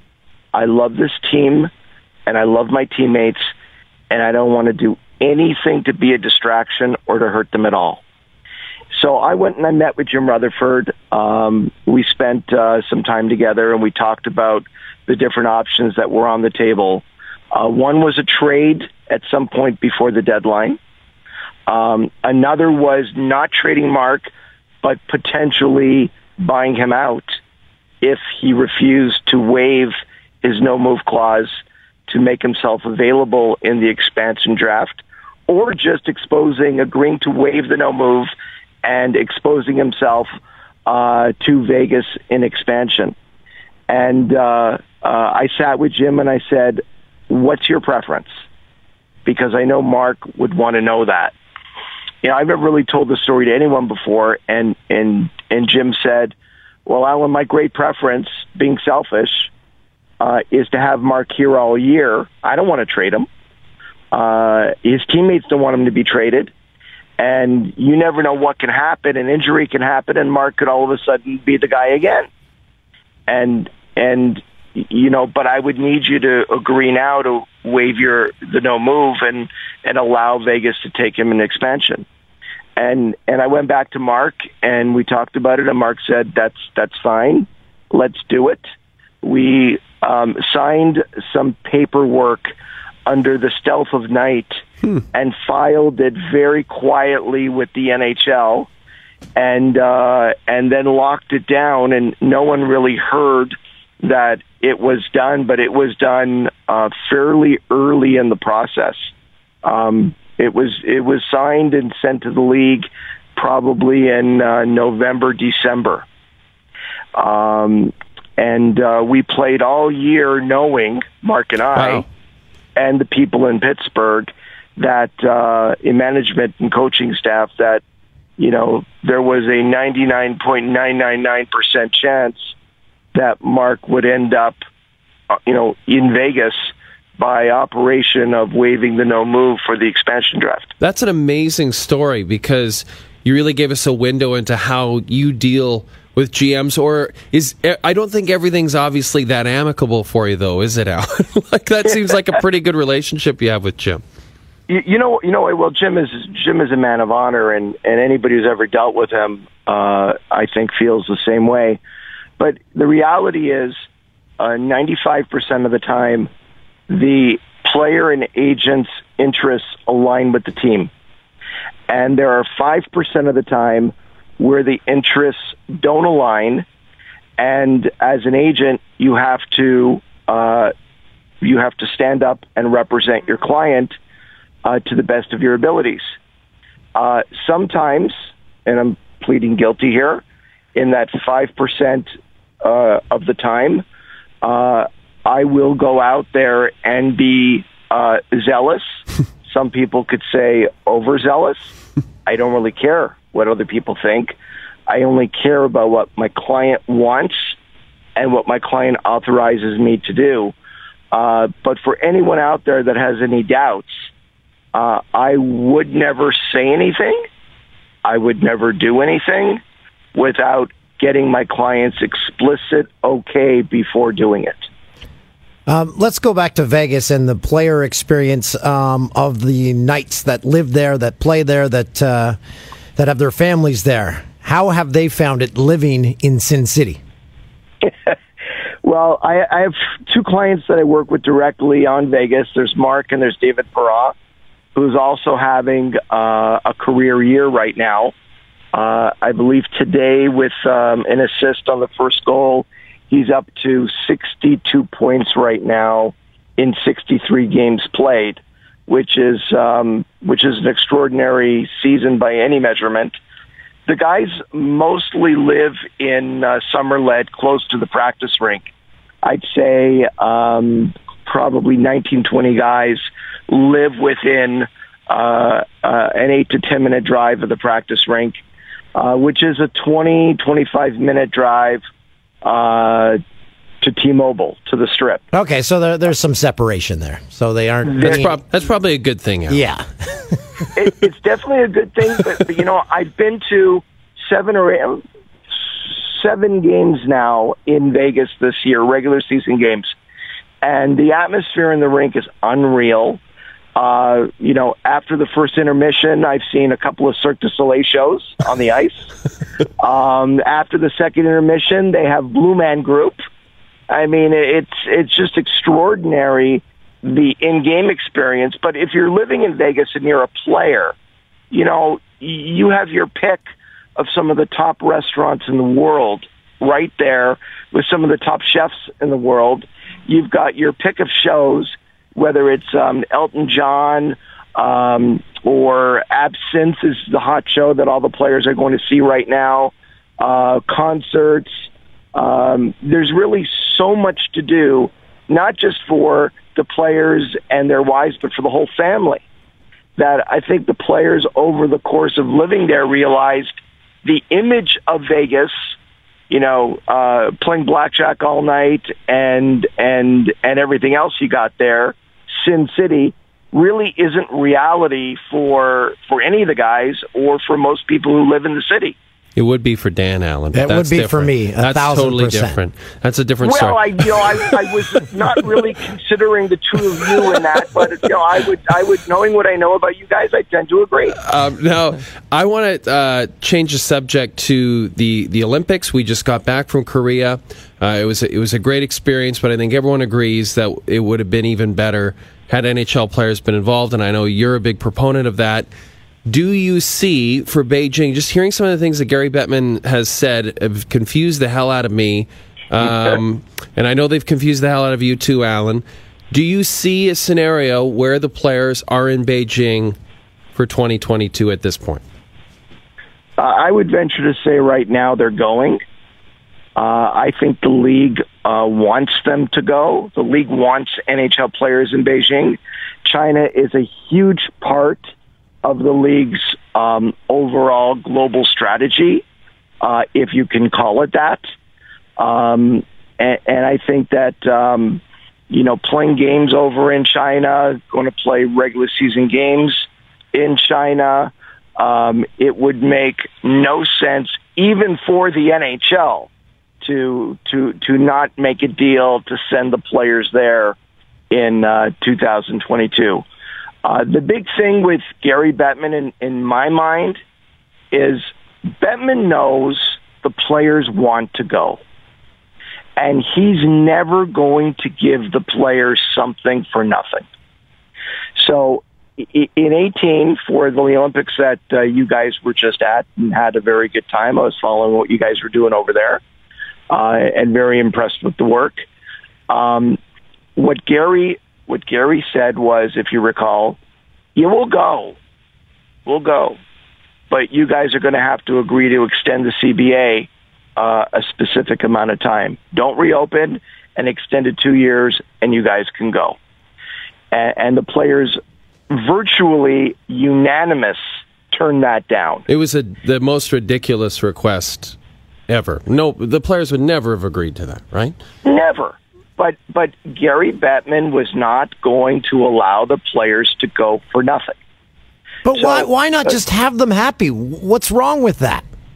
I love this team and I love my teammates, and I don't want to do anything to be a distraction or to hurt them at all. So I went and I met with Jim Rutherford. Um, we spent uh, some time together, and we talked about the different options that were on the table. Uh, one was a trade at some point before the deadline. Um, another was not trading Mark, but potentially buying him out if he refused to waive his no-move clause to make himself available in the expansion draft, or just exposing, agreeing to waive the no-move and exposing himself uh, to Vegas in expansion. And uh, uh, I sat with Jim and I said, what's your preference? Because I know Mark would want to know that. You know, I've never really told the story to anyone before, and, and, and Jim said, well, Alan, my great preference, being selfish, uh, is to have Mark here all year. I don't want to trade him. Uh, his teammates don't want him to be traded. And you never know what can happen. An injury can happen, and Mark could all of a sudden be the guy again. And, and you know, but I would need you to agree now to waive your the no move and, and allow Vegas to take him in expansion. And and I went back to Mark, and we talked about it, and Mark said, that's that's fine. Let's do it. We um, signed some paperwork under the stealth of night hmm. and filed it very quietly with the N H L, and uh, and then locked it down, and no one really heard that it was done, but it was done uh, fairly early in the process. Um, it was it was signed and sent to the league probably in uh, November, December. Um, and uh, we played all year knowing, Mark and I, wow. and the people in Pittsburgh, that uh, in management and coaching staff, that, you know, there was a ninety-nine point nine nine nine percent chance that Mark would end up, uh, you know, in Vegas by operation of waiving the no move for the expansion draft. That's an amazing story, because you really gave us a window into how you deal with G Ms. Or is I don't think everything's obviously that amicable for you, though, is it, Al? Like, that seems like a pretty good relationship you have with Jim. You, you know, you know. Well, Jim is Jim is a man of honor, and, and anybody who's ever dealt with him, uh, I think, feels the same way. But the reality is, uh, ninety-five percent of the time, the player and agent's interests align with the team. And there are five percent of the time where the interests don't align. And as an agent, you have to uh, you have to stand up and represent your client uh, to the best of your abilities. Uh, sometimes, and I'm pleading guilty here, in that five percent uh, of the time, uh, I will go out there and be uh, zealous. Some people could say overzealous. I don't really care what other people think. I only care about what my client wants and what my client authorizes me to do. Uh, but for anyone out there that has any doubts, uh, I would never say anything. I would never do anything without getting my clients explicit okay before doing it. Um, let's go back to Vegas and the player experience um, of the Knights that live there, that play there, that uh, that have their families there. How have they found it living in Sin City? Well, I, I have two clients that I work with directly on Vegas. There's Mark and there's David Perra, who's also having uh, a career year right now. Uh, I believe today with um, an assist on the first goal, he's up to sixty-two points right now in sixty-three games played, which is um, which is an extraordinary season by any measurement. The guys mostly live in uh, Summerled, close to the practice rink. I'd say um, probably nineteen, twenty guys live within uh, uh, an eight to ten minute drive of the practice rink, uh, which is a twenty, twenty-five minute drive uh, to T-Mobile, to the Strip. Okay, so there, there's some separation there. So they aren't... That's, prob- that's probably a good thing, Alan. Yeah. it, it's definitely a good thing, but, but, you know, I've been to seven or eight, seven games now in Vegas this year, regular season games, and the atmosphere in the rink is unreal. Uh, you know, after the first intermission, I've seen a couple of Cirque du Soleil shows on the ice. um, after the second intermission, they have Blue Man Group. I mean, it's it's just extraordinary, the in-game experience. But if you're living in Vegas and you're a player, you know, you have your pick of some of the top restaurants in the world right there with some of the top chefs in the world. You've got your pick of shows, whether it's um, Elton John um, or Absinthe is the hot show that all the players are going to see right now, uh, concerts. Um, there's really so much to do, not just for the players and their wives, but for the whole family, that I think the players over the course of living there realized the image of Vegas, you know, uh, playing blackjack all night and and and everything else you got there, Sin City, really isn't reality for for any of the guys or for most people who live in the city. It would be for Dan Allen. That would be different. for me. A That's thousand totally percent. different. That's a different well, story. Well, I, you know, I, I was not really considering the two of you in that, but you know, I would, I would, knowing what I know about you guys, I tend to agree. Um, now, I want to uh, change the subject to the, the Olympics. We just got back from Korea. Uh, it was a, it was a great experience, but I think everyone agrees that it would have been even better had N H L players been involved, and I know you're a big proponent of that. Do you see for Beijing, just hearing some of the things that Gary Bettman has said have confused the hell out of me, um, and I know they've confused the hell out of you too, Alan. Do you see a scenario where the players are in Beijing for twenty twenty-two at this point? Uh, I would venture to say right now they're going. Uh, I think the league uh, wants them to go. The league wants N H L players in Beijing. China is a huge part of the league's um, overall global strategy, uh, if you can call it that. Um, and, and I think that, um, you know, playing games over in China, going to play regular season games in China, um, it would make no sense, even for the N H L, to to to not make a deal to send the players there in uh, two thousand twenty-two. Uh, the big thing with Gary Bettman, in, in my mind, is Bettman knows the players want to go. And he's never going to give the players something for nothing. So in eighteen, for the Olympics that uh, you guys were just at and had a very good time, I was following what you guys were doing over there uh, and very impressed with the work. Um, what Gary... What Gary said was, if you recall, you will go. We'll go. But you guys are going to have to agree to extend the C B A uh, a specific amount of time. Don't reopen and extend it two years, and you guys can go. And, and the players, virtually unanimous, turned that down. It was a, the most ridiculous request ever. No, the players would never have agreed to that, right? Never. But but Gary Bettman was not going to allow the players to go for nothing. But So, why why not uh, just have them happy? What's wrong with that?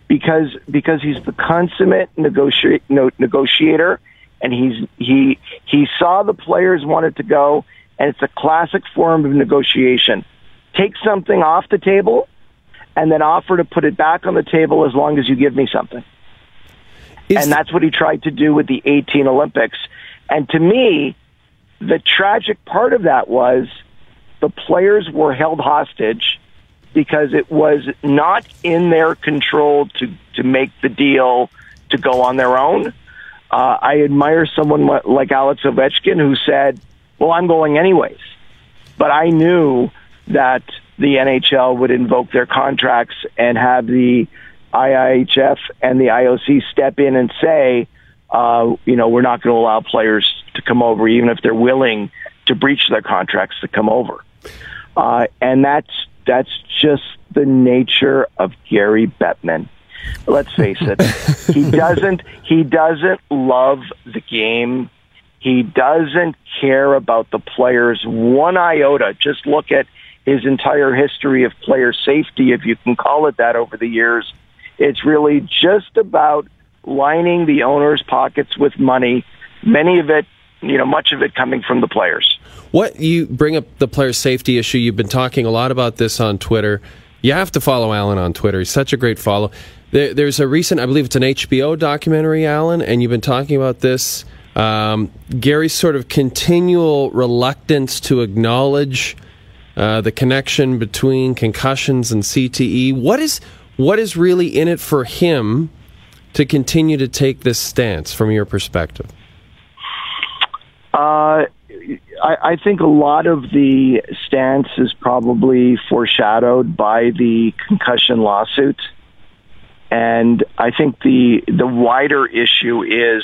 because because he's the consummate negoti- no, negotiator, and he's he he saw the players wanted to go, and it's a classic form of negotiation. Take something off the table, and then offer to put it back on the table as long as you give me something. Is and that's what he tried to do with the eighteen Olympics. And to me, the tragic part of that was the players were held hostage because it was not in their control to, to make the deal to go on their own. Uh, I admire someone like Alex Ovechkin who said, well, I'm going anyways. But I knew that the N H L would invoke their contracts and have the I I H F and the I O C step in and say, uh, you know, we're not going to allow players to come over, even if they're willing to breach their contracts to come over. Uh, and that's that's just the nature of Gary Bettman. Let's face it, he doesn't he doesn't love the game. He doesn't care about the players one iota. Just look at his entire history of player safety, if you can call it that, over the years. It's really just about lining the owners' pockets with money, many of it, you know, much of it coming from the players. What you bring up the player safety issue, you've been talking a lot about this on Twitter. You have to follow Alan on Twitter. He's such a great follow. There, there's a recent, I believe it's an H B O documentary, Alan, and you've been talking about this. Um, Gary's sort of continual reluctance to acknowledge uh, the connection between concussions and C T E. What is what is really in it for him to continue to take this stance from your perspective? Uh, I, I think a lot of the stance is probably foreshadowed by the concussion lawsuit. And I think the the wider issue is,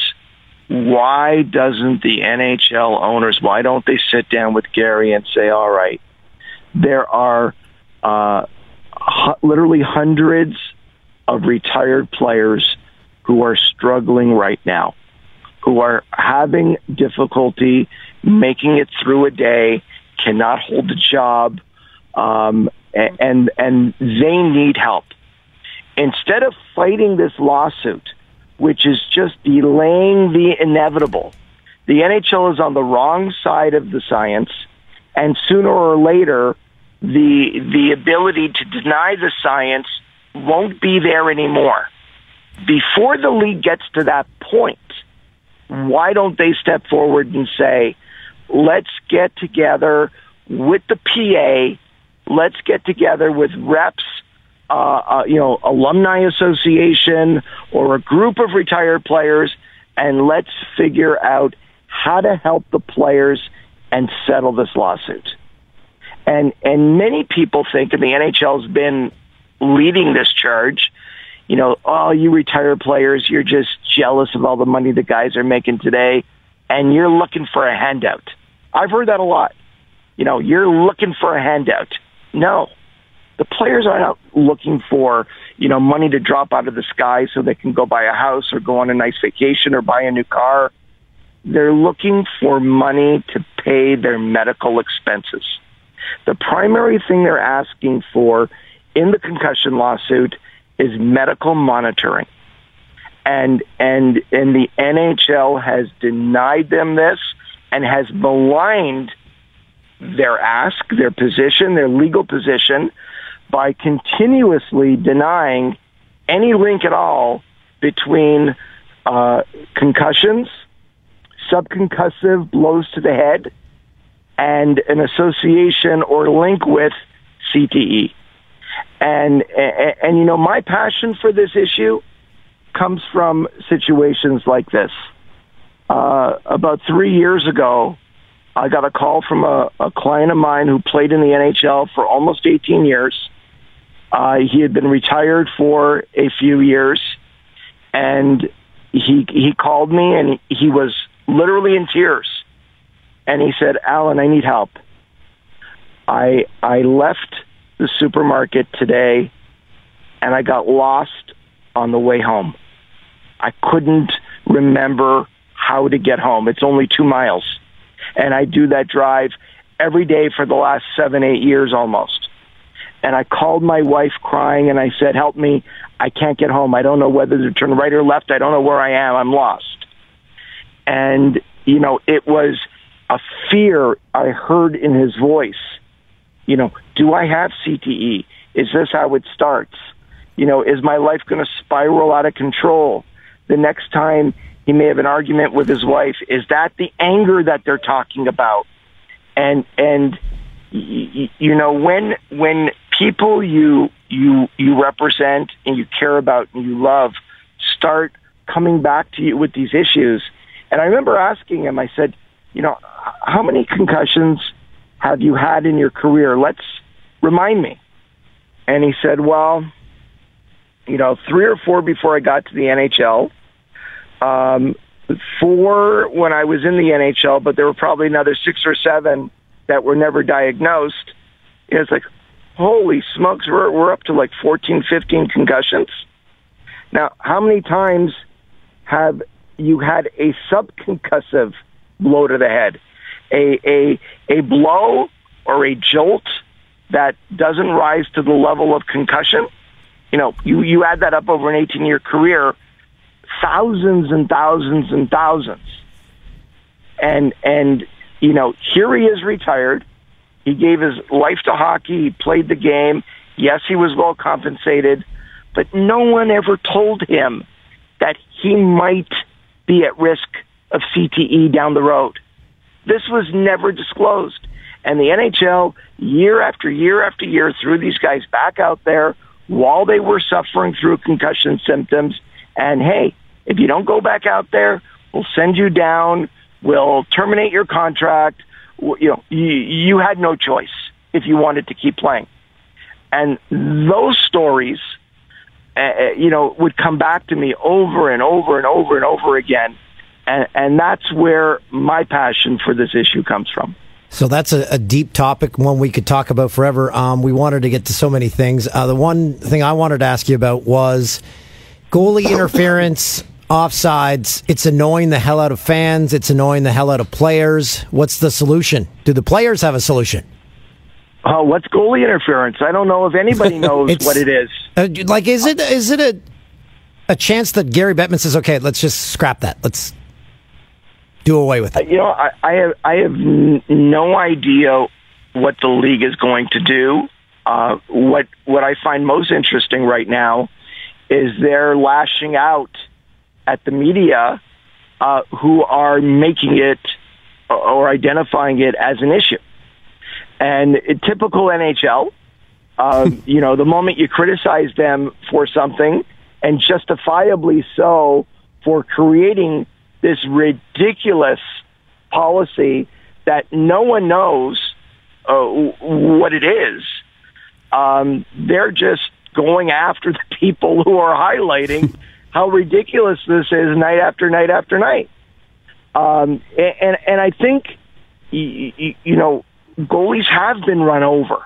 why doesn't the N H L owners, why don't they sit down with Gary and say, all right, there are uh, hu- literally hundreds of retired players who are struggling right now, who are having difficulty making it through a day, cannot hold a job, um, and and they need help. Instead of fighting this lawsuit, which is just delaying the inevitable, the N H L is on the wrong side of the science, and sooner or later, the the ability to deny the science won't be there anymore. Before the league gets to that point, why don't they step forward and say, let's get together with the P A, let's get together with reps, uh, uh, you know, alumni association or a group of retired players, and let's figure out how to help the players and settle this lawsuit. And and many people think, and the N H L has been leading this charge, you know, oh, you retired players, you're just jealous of all the money the guys are making today, and you're looking for a handout. I've heard that a lot. You know, you're looking for a handout. No. The players are not looking for, you know, money to drop out of the sky so they can go buy a house or go on a nice vacation or buy a new car. They're looking for money to pay their medical expenses. The primary thing they're asking for in the concussion lawsuit is medical monitoring. And and and the N H L has denied them this and has maligned their ask, their position, their legal position, by continuously denying any link at all between uh, concussions, subconcussive blows to the head, and an association or link with C T E. And, and, and, you know, my passion for this issue comes from situations like this. Uh, about three years ago, I got a call from a, a client of mine who played in the N H L for almost eighteen years. Uh, he had been retired for a few years, and he he called me, and he, he was literally in tears. And he said, Alan, I need help. I I left the supermarket today, and I got lost on the way home. I couldn't remember how to get home. It's only two miles. And I do that drive every day for the last seven, eight years almost. and I called my wife crying, and I said, help me. I can't get home. I don't know whether to turn right or left. I don't know where I am. I'm lost. And, you know, it was a fear I heard in his voice. You know, do I have C T E? Is this how it starts? You know, is my life going to spiral out of control? The next time he may have an argument with his wife, is that the anger that they're talking about? And, and, y- you know, when, when people you, you, you represent and you care about and you love start coming back to you with these issues. And I remember asking him, I said, you know, how many concussions have you had in your career? Let's remind me. And he said, well, you know, three or four before I got to the N H L, um, four when I was in the N H L, but there were probably another six or seven that were never diagnosed. It's like, holy smokes, we're, we're up to like fourteen, fifteen concussions. Now, how many times have you had a subconcussive blow to the head? A, a, a blow or a jolt that doesn't rise to the level of concussion? You know, you, you add that up over an eighteen-year career, thousands and thousands and thousands. And, and you know, here he is retired. He gave his life to hockey. He played the game. Yes, he was well compensated. But no one ever told him that he might be at risk of C T E down the road. This was never disclosed. And the N H L, year after year after year, threw these guys back out there while they were suffering through concussion symptoms. And, hey, if you don't go back out there, we'll send you down. We'll terminate your contract. You know, you, you had no choice if you wanted to keep playing. And those stories, uh, you know, would come back to me over and over and over and over again. And, and that's where my passion for this issue comes from. So that's a, a deep topic, one we could talk about forever. Um, we wanted to get to so many things. Uh, the one thing I wanted to ask you about was goalie interference, offsides. It's annoying the hell out of fans. It's annoying the hell out of players. What's the solution? Do the players have a solution? Uh, what's goalie interference? I don't know if anybody knows what it is. Uh, like, is it is it a a chance that Gary Bettman says, okay, let's just scrap that. Let's do away with it. You know, I, I have I have n- no idea what the league is going to do. Uh, what what I find most interesting right now is they're lashing out at the media uh, who are making it or identifying it as an issue. And it, typical N H L, uh, you know, the moment you criticize them for something, and justifiably so, for creating this ridiculous policy that no one knows uh, what it is, um, they're just going after the people who are highlighting how ridiculous this is night after night after night. Um, and, and I think, you, you know, goalies have been run over,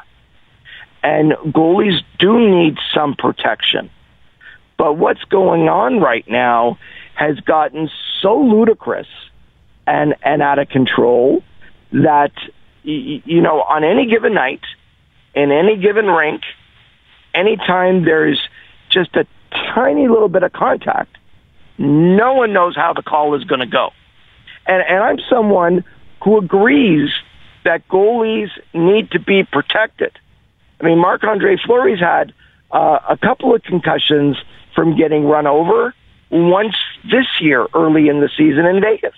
and goalies do need some protection. But what's going on right now has gotten so ludicrous and, and out of control that, you know, on any given night, in any given rink, anytime there's just a tiny little bit of contact, no one knows how the call is going to go. And, and I'm someone who agrees that goalies need to be protected. I mean, Marc-Andre Fleury's had uh, a couple of concussions from getting run over once this year, early in the season in Vegas.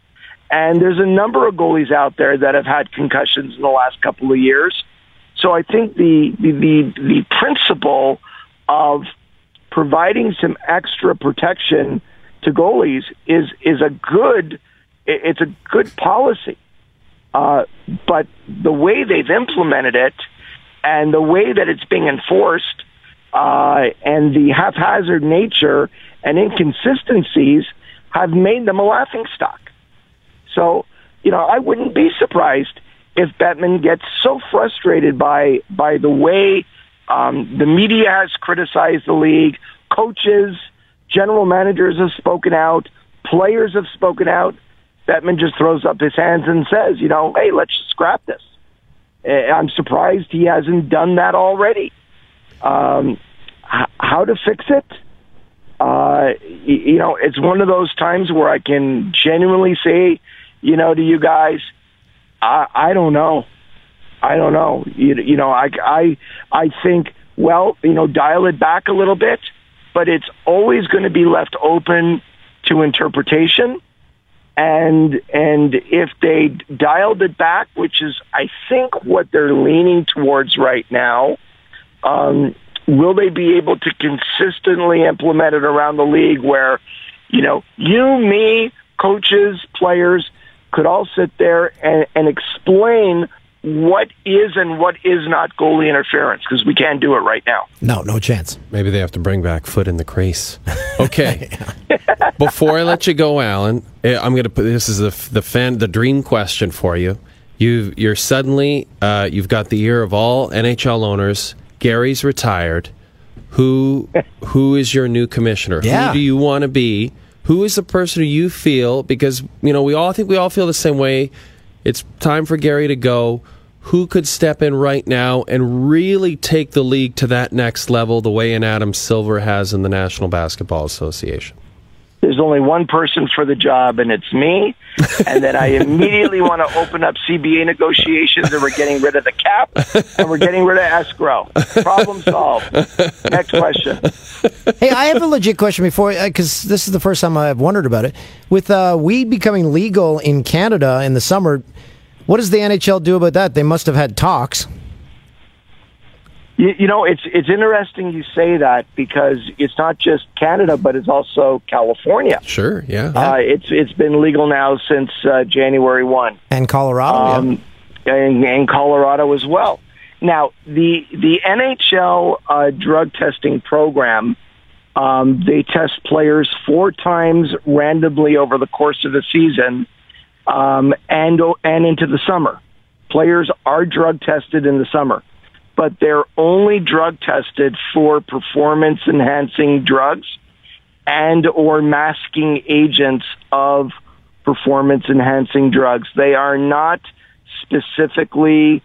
And there's a number of goalies out there that have had concussions in the last couple of years. So I think the the the, the principle of providing some extra protection to goalies is is a good it's a good policy. Uh, but the way they've implemented it and the way that it's being enforced uh, and the haphazard nature and inconsistencies have made them a laughingstock. So, you know, I wouldn't be surprised if Bettman gets so frustrated by by the way um, the media has criticized the league, coaches, general managers have spoken out, players have spoken out. Bettman just throws up his hands and says, you know, hey, let's just scrap this. I'm surprised he hasn't done that already. Um, h- how to fix it? Uh, you, you know, it's one of those times where I can genuinely say, you know, to you guys, I, I don't know. I don't know. You, you know, I, I, I think, well, you know, dial it back a little bit, but it's always going to be left open to interpretation. And and if they dialed it back, which is, I think, what they're leaning towards right now, um, will they be able to consistently implement it around the league where, you know, you, me, coaches, players could all sit there and, and explain what is and what is not goalie interference, because we can't do it right now. No, no chance. Maybe they have to bring back foot in the crease. Okay. Before I let you go, Alan, I'm going to put this is the the fan the dream question for you. You you're suddenly uh, you've got the ear of all N H L owners. Gary's retired. Who who is your new commissioner? Yeah. Who do you want to be? Who is the person who you feel, because you know we all I think we all feel the same way. It's time for Gary to go. Who could step in right now and really take the league to that next level the way an Adam Silver has in the National Basketball Association? There's only one person for the job, and it's me. And then I immediately want to open up C B A negotiations, and we're getting rid of the cap, and we're getting rid of escrow. Problem solved. Next question. Hey, I have a legit question before, because this is the first time I've wondered about it. With uh, weed becoming legal in Canada in the summer, what does the N H L do about that? They must have had talks. You, you know, it's it's interesting you say that, because it's not just Canada, but it's also California. Sure, yeah. Uh, it's it's been legal now since uh, January first. And Colorado, um, yeah. and, and Colorado as well. Now, the the N H L uh, drug testing program, um, they test players four times randomly over the course of the season, um, and and into the summer. Players are drug tested in the summer, but they're only drug tested for performance-enhancing drugs and or masking agents of performance-enhancing drugs. They are not specifically,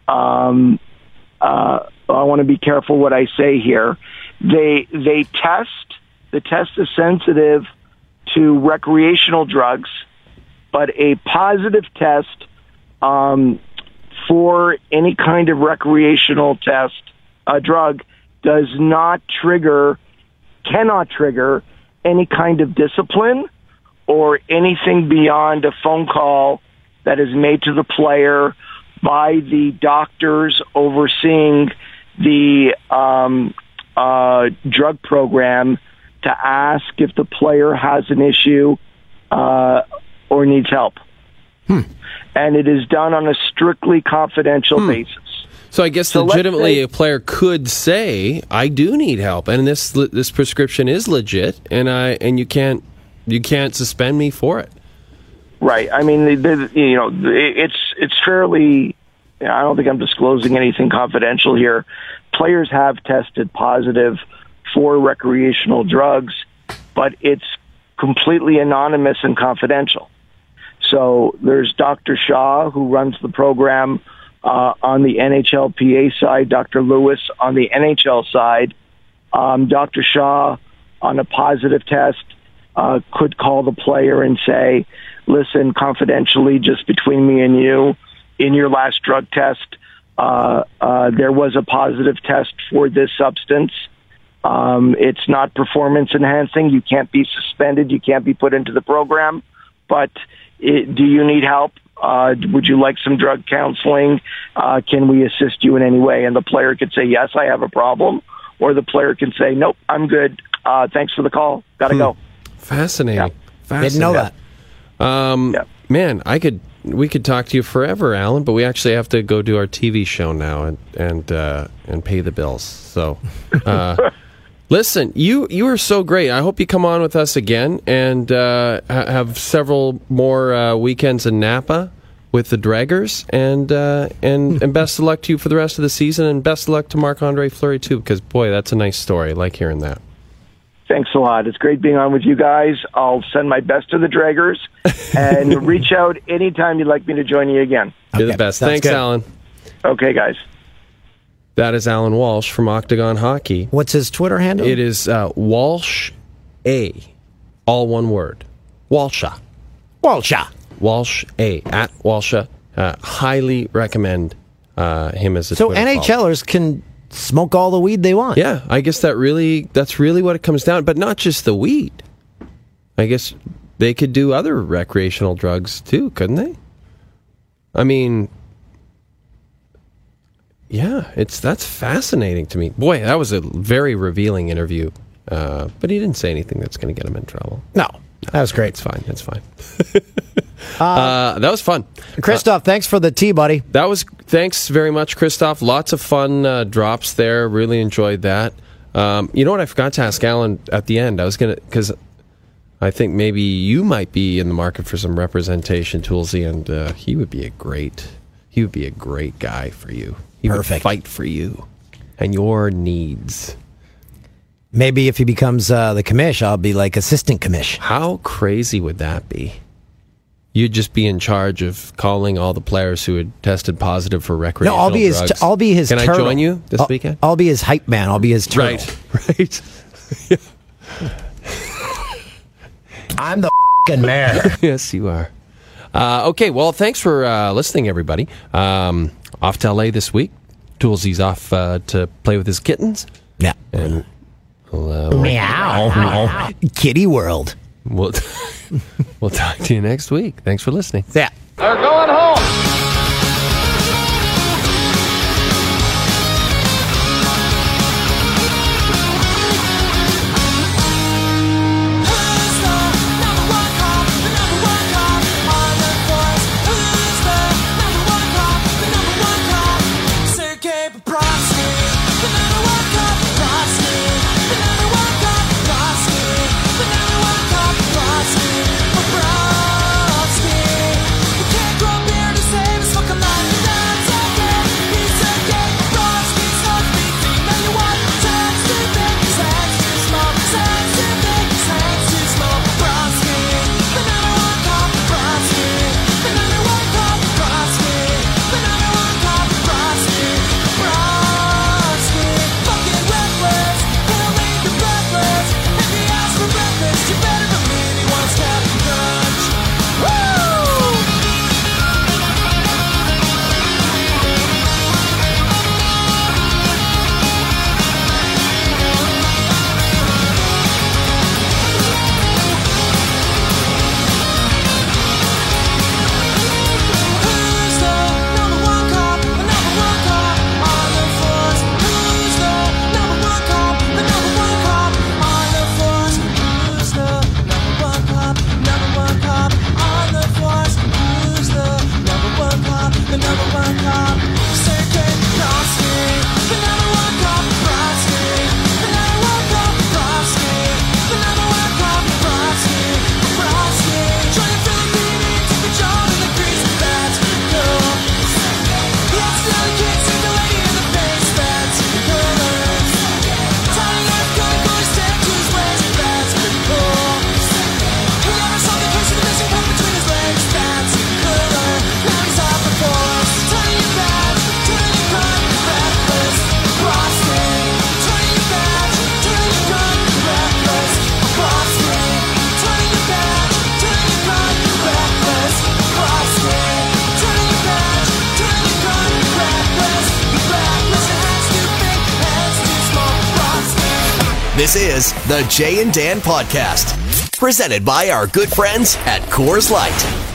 um, uh, I want to be careful what I say here. They they test, the test is sensitive to recreational drugs, but a positive test um, for any kind of recreational test, a drug, does not trigger, cannot trigger any kind of discipline or anything beyond a phone call that is made to the player by the doctors overseeing the um, uh, drug program to ask if the player has an issue uh, or needs help. Hmm. And it is done on a strictly confidential hmm. basis. So I guess so legitimately say, a player could say, "I do need help, and this this prescription is legit, and I and you can't you can't suspend me for it." Right. I mean, the, the, you know, it's it's fairly. I don't think I'm disclosing anything confidential here. Players have tested positive for recreational drugs, but it's completely anonymous and confidential. So there's Doctor Shaw, who runs the program uh, on the N H L P A side, Doctor Lewis on the N H L side. Um, Doctor Shaw, on a positive test, uh, could call the player and say, listen, confidentially, just between me and you, in your last drug test, uh, uh, there was a positive test for this substance. Um, it's not performance enhancing. You can't be suspended. You can't be put into the program. But it, do you need help? Uh, would you like some drug counseling? Uh, can we assist you in any way? And the player could say, yes, I have a problem. Or the player can say, nope, I'm good. Uh, thanks for the call. Got to hmm. go. Fascinating. Yeah. Fascinating. Didn't know that. Um, yeah. Man, I could. We could talk to you forever, Alan, but we actually have to go do our T V show now and and uh, and pay the bills. So, uh, listen, you you are so great. I hope you come on with us again and uh, ha- have several more uh, weekends in Napa with the Draggers. And uh, and and best of luck to you for the rest of the season, and best of luck to Marc-Andre Fleury too, because boy, that's a nice story. I like hearing that. Thanks a lot. It's great being on with you guys. I'll send my best to the Draggers and reach out anytime you'd like me to join you again. You're okay. the best. Sounds Thanks, good. Alan. Okay, guys. That is Alan Walsh from Octagon Hockey. What's his Twitter handle? It is uh, Walsh A, all one word. Walsha. Walsha. Walsh A, at Walsha. Uh, highly recommend uh, him as a So Twitter follower. NHLers can smoke all the weed they want. Yeah, I guess that really that's really what it comes down. But not just the weed. I guess they could do other recreational drugs too, couldn't they? I mean, yeah, it's that's fascinating to me. Boy, that was a very revealing interview. Uh, but he didn't say anything that's going to get him in trouble. No, that was great. It's fine. It's fine. uh, that was fun. Christoph, uh, thanks for the tea, buddy. That was thanks very much, Christoph. Lots of fun uh, drops there. Really enjoyed that. Um, you know what? I forgot to ask Alan at the end. I was gonna because I think maybe you might be in the market for some representation, Toolsy, and uh, he would be a great he would be a great guy for you. He Perfect. would fight for you and your needs. Maybe if he becomes uh, the commish, I'll be like assistant commish. How crazy would that be? You'd just be in charge of calling all the players who had tested positive for No, recreational I'll be his. drugs. T- I'll be his. Can turtle. I join you this I'll, weekend? I'll be his hype man. I'll be his turtle. Right, right. I'm the f***ing mayor. Yes, you are. Uh, okay, well, thanks for uh, listening, everybody. Um, off to L A this week. Toolsy's off uh, to play with his kittens. Yeah. And we'll, uh, we'll, Meow. Kitty world. We'll, we'll talk to you next week. Thanks for listening. Yeah. They're going home. This is the Jay and Dan Podcast, presented by our good friends at Coors Light.